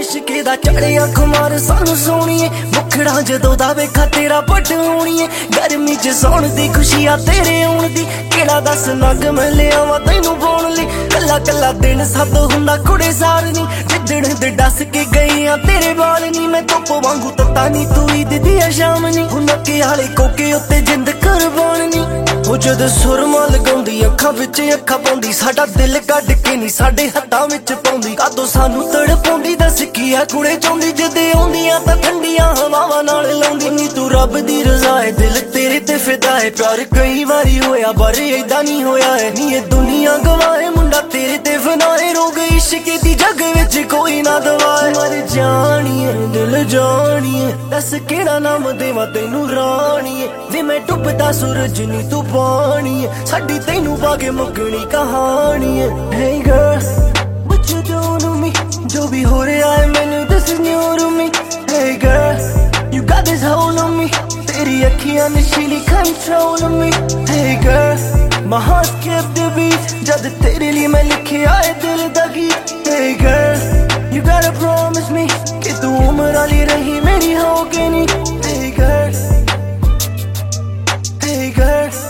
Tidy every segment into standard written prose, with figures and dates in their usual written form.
इश्के दा चढ़िया खुमार सानू सोणीए मुखड़ा जदों दा वेखा तेरा पट होणीए गर्मी च सौण दी खुशी आ तेरे आउण दी केड़ा दस नग मैं लियावा तैनू पाउण लई कल्ला कल्ला दिन सद हुंदा कुड़े सार नी जिद्दण दे दस के गई आ तेरे वाल नी मैं धुप वांगू तत्ता नी तू ईद दी शाम नी हुण नक्के आले कोके उत्ते जिंद कुर्बान नी हो जद सुरमा लगाउंदी अखां विच अखां पाउंदी साडा दिल कढ के नी साडे हत्थां विच पाउंदी कादों सानू तड़पाउंदी दस की आ कुड़े चाहुंदी जदे आउंदियां तां ठंडियां हवावां नाल लाउंदी नी तू रब दी रज़ा है दिल तेरे ते फिदा है प्यार कई वारी होया पर ऐदा नहीं होया है नी ये दुनिया गवाए मुंडा तेरे ते फनाए रोग इश्क दी जग विच कोई ना दवाए मर जानिए दिल जानिए दस केड़ा नाम देवा तैनू रानिए वे मैं डुबदा सूरज नी तू पानी है साडी तैनू पाके मुकनी कहानी है Hey girl, what you doing to me? जो भी हो रहा है मैनू this is new to me Hey girl, you got this hold on me तेरी अखियां नशीली control on me Hey girl, my heart skipped the beat जद तेरे लिए मैं लिखे आए दिल दा गीत Hey girl, you gotta promise me कि तू उम्र वाली रही मेरी होगी नी Hey girl, hey girl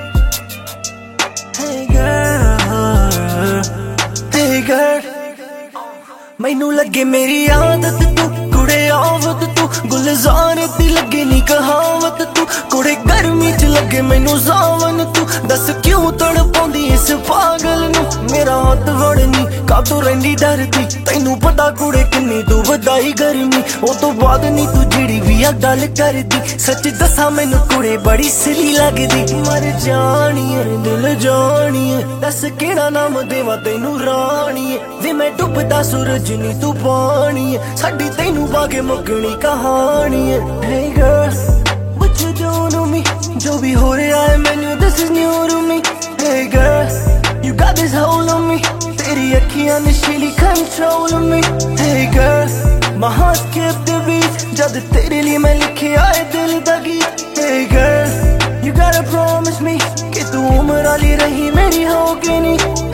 मैनू लगे मेरी आदत तू कुड़े आवत तू गुलजार दी लगे नी कहावत तू कुड़े गर्मी च लगे मैनू सावन तू दस क्यों तड़पाउंदी इस पागल नू मेरा हाथ वड़नी कादों रहिंदी डरदी तैनू पता कुड़े किन्नी तू वधाई गर्मी ओ तो बाद नी तू जिहड़ी भी आ गल करदी सच दसा मैनू कुड़े बड़ी सिली लगदी मर जानिए दिल जानिए दस केड़ा नाम देवा तैनू रानिए वे मैं डुबदा सूरज नी तू पानी है साडी तैनू पाके मुकनी कहानी है Hey girl, what you doing to me? जो भी हो रहा है मैनू this is new to me Hey girl, you got this hold on me तेरी अखियां नशीली control on me Hey girl, my heart skipped the beat जद तेरे लिए मैं लिखे आए दिल दा गीत Hey girl, you gotta promise me कि तू उम्र वाली रही मेरी होगी नी